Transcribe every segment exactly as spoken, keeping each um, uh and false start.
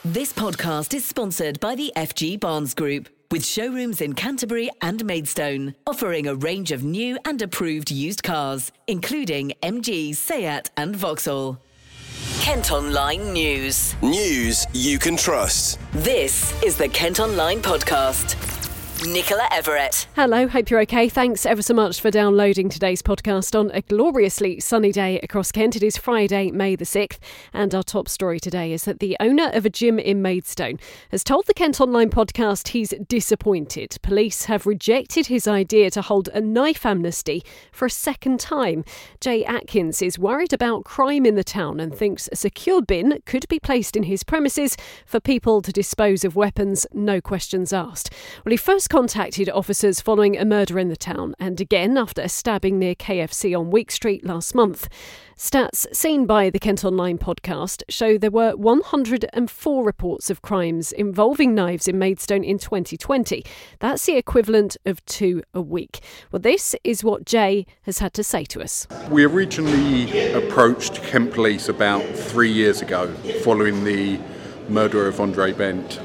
This podcast is sponsored by the F G Barnes Group, with showrooms in Canterbury and Maidstone, offering a range of new and approved used cars, including M G, Seat and Vauxhall. Kent Online News. News you can trust. This is the Kent Online Podcast. Nicola Everett. Hello, hope you're okay. Thanks ever so much for downloading today's podcast on a gloriously sunny day across Kent. It is Friday, May the sixth, and our top story today is that the owner of a gym in Maidstone has told the Kent Online Podcast he's disappointed. Police have rejected his idea to hold a knife amnesty for a second time. Jay Atkins is worried about crime in the town and thinks a secure bin could be placed in his premises for people to dispose of weapons, no questions asked. Well, he first contacted officers following a murder in the town and again after a stabbing near K F C on Week Street last month. Stats seen by the Kent Online Podcast show there were one hundred four reports of crimes involving knives in Maidstone in twenty twenty. That's the equivalent of two a week. Well, this is what Jay has had to say to us. We originally approached Kent Police about three years ago following the murder of Andre Bent.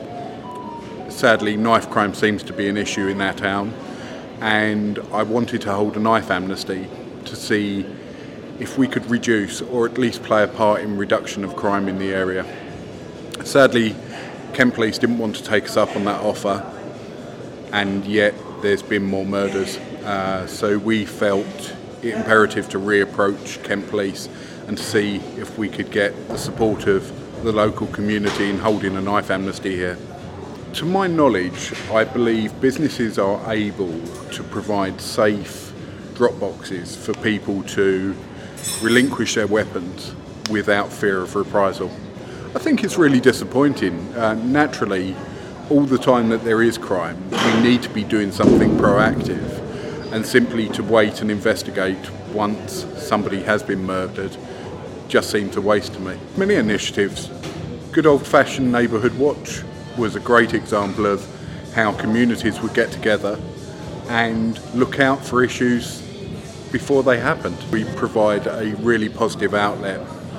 Sadly, knife crime seems to be an issue in our town, and I wanted to hold a knife amnesty to see if we could reduce or at least play a part in reduction of crime in the area. Sadly, Kent Police didn't want to take us up on that offer, and yet there's been more murders. Uh, so we felt it imperative to reapproach Kent Police and to see if we could get the support of the local community in holding a knife amnesty here. To my knowledge, I believe businesses are able to provide safe drop boxes for people to relinquish their weapons without fear of reprisal. I think it's really disappointing. Uh, naturally, all the time that there is crime, we need to be doing something proactive, and simply to wait and investigate once somebody has been murdered just seems a waste to me. Many initiatives. Good old-fashioned neighbourhood watch was a great example of how communities would get together and look out for issues before they happened. We provide a really positive outlet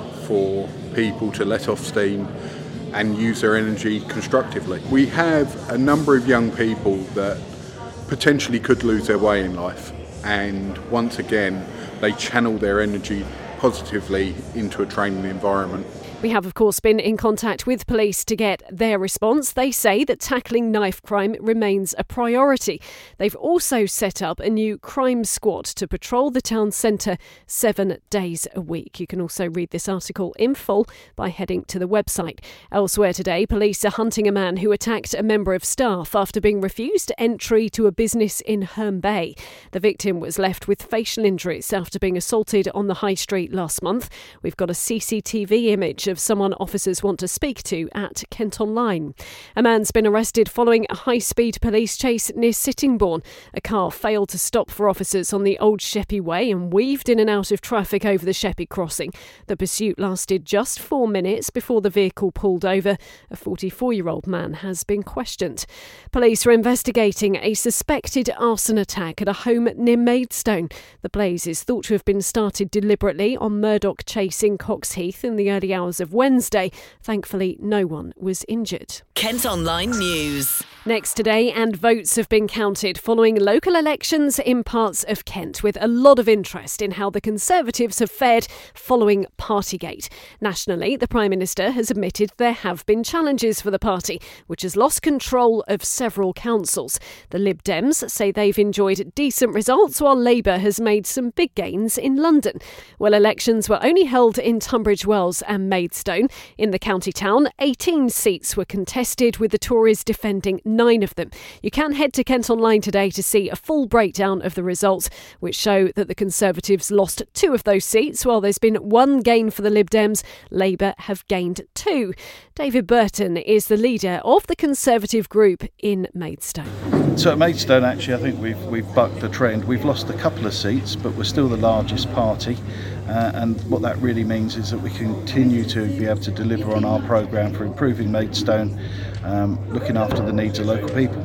for people to let off steam and use their energy constructively. We have a number of young people that potentially could lose their way in life, and once again they channel their energy positively into a training environment. We have, of course, been in contact with police to get their response. They say that tackling knife crime remains a priority. They've also set up a new crime squad to patrol the town centre seven days a week. You can also read this article in full by heading to the website. Elsewhere today, police are hunting a man who attacked a member of staff after being refused entry to a business in Herne Bay. The victim was left with facial injuries after being assaulted on the high street last month. We've got a C C T V image of someone officers want to speak to at Kent Online. A man's been arrested following a high-speed police chase near Sittingbourne. A car failed to stop for officers on the Old Sheppey Way and weaved in and out of traffic over the Sheppey crossing. The pursuit lasted just four minutes before the vehicle pulled over. A forty-four-year-old man has been questioned. Police are investigating a suspected arson attack at a home near Maidstone. The blaze is thought to have been started deliberately on Murdoch Chase in Coxheath in the early hours of Wednesday. Thankfully, no one was injured. Kent Online News. Next today, and votes have been counted following local elections in parts of Kent, with a lot of interest in how the Conservatives have fared following Partygate. Nationally, the Prime Minister has admitted there have been challenges for the party, which has lost control of several councils. The Lib Dems say they've enjoyed decent results, while Labour has made some big gains in London. Well, elections were only held in Tunbridge Wells and Maidstone. In the county town, eighteen seats were contested, with the Tories defending nine of them. You can head to Kent Online today to see a full breakdown of the results, which show that the Conservatives lost two of those seats, while there's been one gain for the Lib Dems. Labour have gained two. David Burton is the leader of the Conservative group in Maidstone. So at Maidstone, actually, I think we've we've bucked the trend. We've lost a couple of seats, but we're still the largest party. Uh, and what that really means is that we continue to be able to deliver on our programme for improving Maidstone, um, looking after the needs of local people.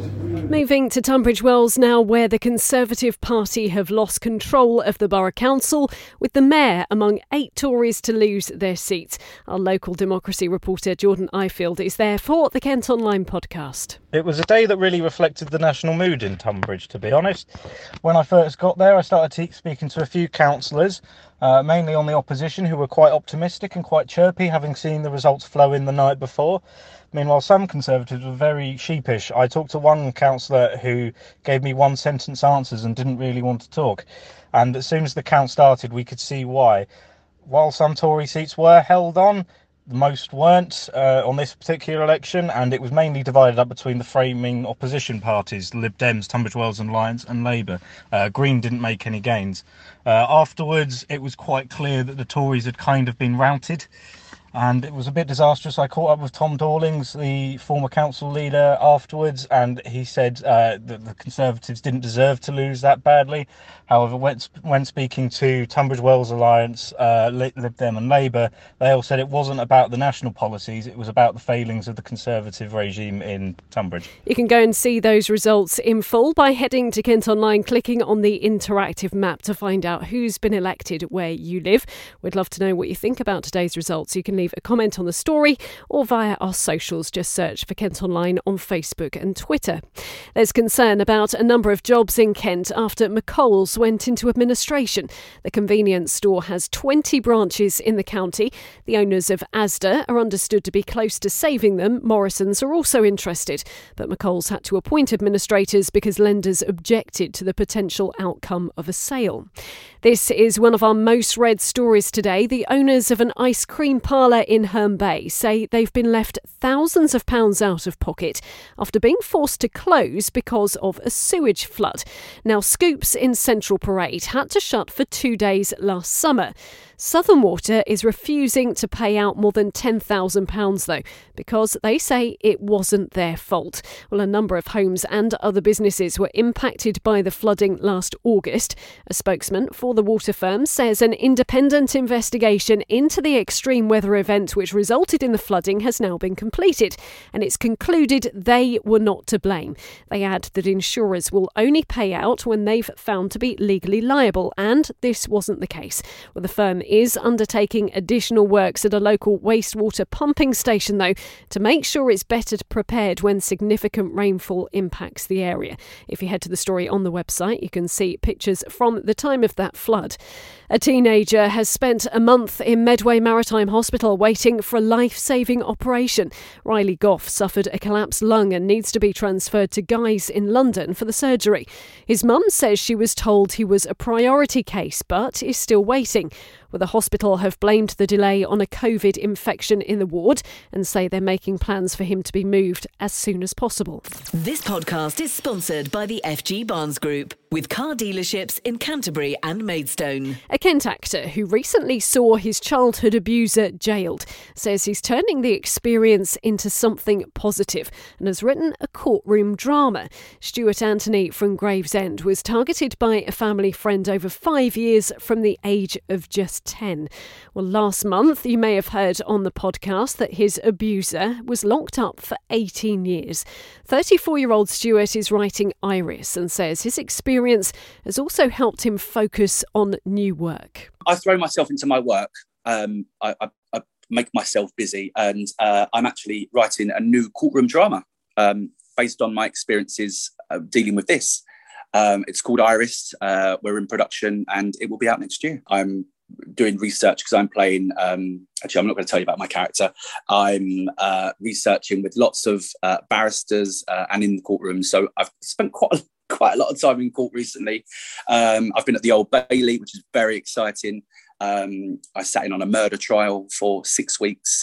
Moving to Tunbridge Wells now, where the Conservative Party have lost control of the Borough Council, with the Mayor among eight Tories to lose their seats. Our local democracy reporter Jordan Ifield is there for the Kent Online podcast. It was a day that really reflected the national mood in Tunbridge, to be honest. When I first got there, I started te- speaking to a few councillors, uh, mainly on the opposition, who were quite optimistic and quite chirpy, having seen the results flow in the night before. Meanwhile, some Conservatives were very sheepish. I talked to one councillor who gave me one-sentence answers and didn't really want to talk. And as soon as the count started, we could see why. While some Tory seats were held on, most weren't uh, on this particular election, and it was mainly divided up between the framing opposition parties, Lib Dems, Tunbridge Wells and Alliance, and Labour. Uh, Green didn't make any gains. Uh, afterwards, it was quite clear that the Tories had kind of been routed, and it was a bit disastrous. I caught up with Tom Dawlings, the former council leader, afterwards, and he said uh, that the Conservatives didn't deserve to lose that badly. However, when, when speaking to Tunbridge Wells Alliance, uh, Lib Dem and Labour, they all said it wasn't about the national policies, it was about the failings of the Conservative regime in Tunbridge. You can go and see those results in full by heading to Kent Online, clicking on the interactive map to find out who's been elected where you live. We'd love to know what you think about today's results. You can leave a comment on the story or via our socials. Just search for Kent Online on Facebook and Twitter. There's concern about a number of jobs in Kent after McColl's went into administration. The convenience store has twenty branches in the county. The owners of Asda are understood to be close to saving them. Morrison's are also interested, but McColl's had to appoint administrators because lenders objected to the potential outcome of a sale. This is one of our most read stories today. The owners of an ice cream parlour in Herne Bay say they've been left thousands of pounds out of pocket after being forced to close because of a sewage flood. Now, Scoops in Central Parade had to shut for two days last summer. Southern Water is refusing to pay out more than ten thousand pounds, though, because they say it wasn't their fault. Well, a number of homes and other businesses were impacted by the flooding last August. A spokesman for the water firm says an independent investigation into the extreme weather event which resulted in the flooding has now been completed, and it's concluded they were not to blame. They add that insurers will only pay out when they've found to be legally liable, and this wasn't the case. Well, the firm is undertaking additional works at a local wastewater pumping station, though, to make sure it's better prepared when significant rainfall impacts the area. If you head to the story on the website, you can see pictures from the time of that flood. A teenager has spent a month in Medway Maritime Hospital waiting for a life-saving operation. Riley Goff suffered a collapsed lung and needs to be transferred to Guy's in London for the surgery. His mum says she was told he was a priority case, but is still waiting. Well, the hospital have blamed the delay on a COVID infection in the ward and say they're making plans for him to be moved as soon as possible. This podcast is sponsored by the F G Barnes Group, with car dealerships in Canterbury and Maidstone. A Kent actor who recently saw his childhood abuser jailed says he's turning the experience into something positive and has written a courtroom drama. Stuart Anthony from Gravesend was targeted by a family friend over five years from the age of just ten. Well, last month you may have heard on the podcast that his abuser was locked up for eighteen years. thirty-four-year-old Stuart is writing Iris and says his experience has also helped him focus on new work. I throw myself into my work. Um, I, I, I make myself busy, and uh, I'm actually writing a new courtroom drama um, based on my experiences uh, dealing with this. Um, it's called Iris. Uh, we're in production, and it will be out next year. I'm doing research because I'm playing, um, actually I'm not going to tell you about my character. I'm uh, researching with lots of uh, barristers uh, and in the courtroom. So I've spent quite a, quite a lot of time in court recently. Um, I've been at the Old Bailey, which is very exciting. Um, I sat in on a murder trial for six weeks,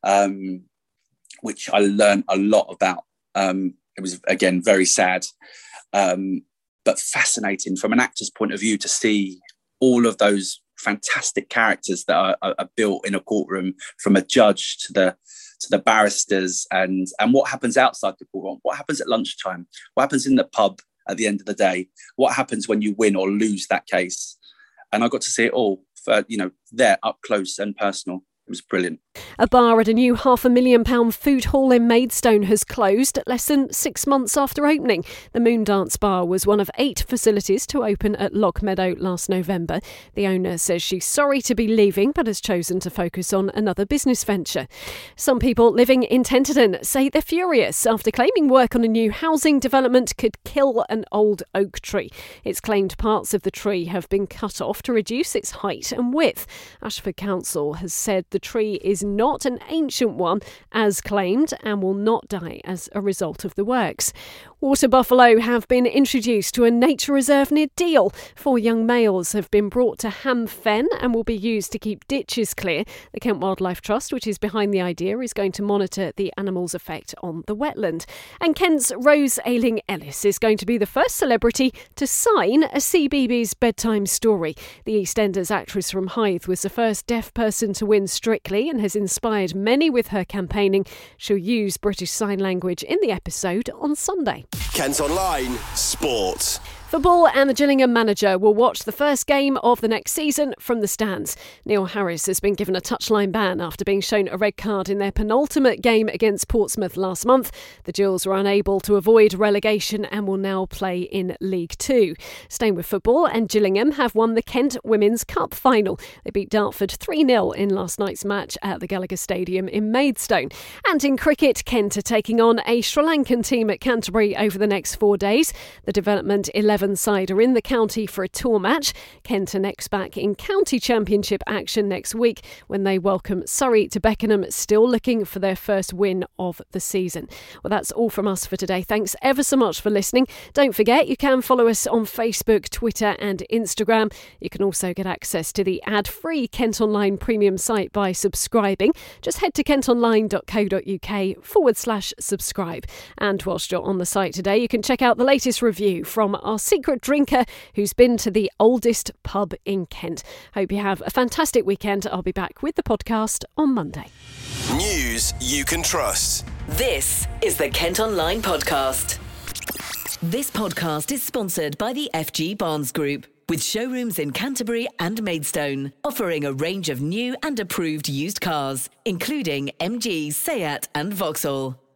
um, which I learned a lot about. Um, it was, again, very sad, um, but fascinating from an actor's point of view to see all of those fantastic characters that are, are, are built in a courtroom, from a judge to the to the barristers, and and what happens outside the courtroom, what happens at lunchtime, what happens in the pub at the end of the day, what happens when you win or lose that case. And I got to see it all, for, you know, there up close and personal. It was brilliant. A bar at a new half a million pound food hall in Maidstone has closed less than six months after opening. The Moondance Bar was one of eight facilities to open at Lockmeadow last November. The owner says she's sorry to be leaving, but has chosen to focus on another business venture. Some people living in Tenterden say they're furious after claiming work on a new housing development could kill an old oak tree. It's claimed parts of the tree have been cut off to reduce its height and width. Ashford Council has said the tree is not an ancient one, as claimed, and will not die as a result of the works. Water buffalo have been introduced to a nature reserve near Deal. Four young males have been brought to Ham Fen and will be used to keep ditches clear. The Kent Wildlife Trust, which is behind the idea, is going to monitor the animal's effect on the wetland. And Kent's Rose Ayling-Ellis is going to be the first celebrity to sign a C B B S bedtime story. The EastEnders actress from Hythe was the first deaf person to win Strictly and has inspired many with her campaigning. She'll use British Sign Language in the episode on Sunday. Kent Online Sport. Football and the Gillingham manager will watch the first game of the next season from the stands. Neil Harris has been given a touchline ban after being shown a red card in their penultimate game against Portsmouth last month. The Gills were unable to avoid relegation and will now play in League Two. Staying with football, and Gillingham have won the Kent Women's Cup final. They beat Dartford three nil in last night's match at the Gallagher Stadium in Maidstone. And in cricket, Kent are taking on a Sri Lankan team at Canterbury over the next four days. The Development eleven side are in the county for a tour match. Kent are next back in county championship action next week when they welcome Surrey to Beckenham, still looking for their first win of the season. Well, that's all from us for today. Thanks ever so much for listening. Don't forget, you can follow us on Facebook, Twitter and Instagram. You can also get access to the ad-free Kent Online premium site by subscribing. Just head to kentonline.co.uk forward slash subscribe. And whilst you're on the site today, you can check out the latest review from our secret drinker who's been to the oldest pub in Kent. Hope you have a fantastic weekend. I'll be back with the podcast on Monday. News you can trust. This is the Kent Online Podcast. This podcast is sponsored by the F G Barnes Group, with showrooms in Canterbury and Maidstone, offering a range of new and approved used cars, including M G, Seat and Vauxhall.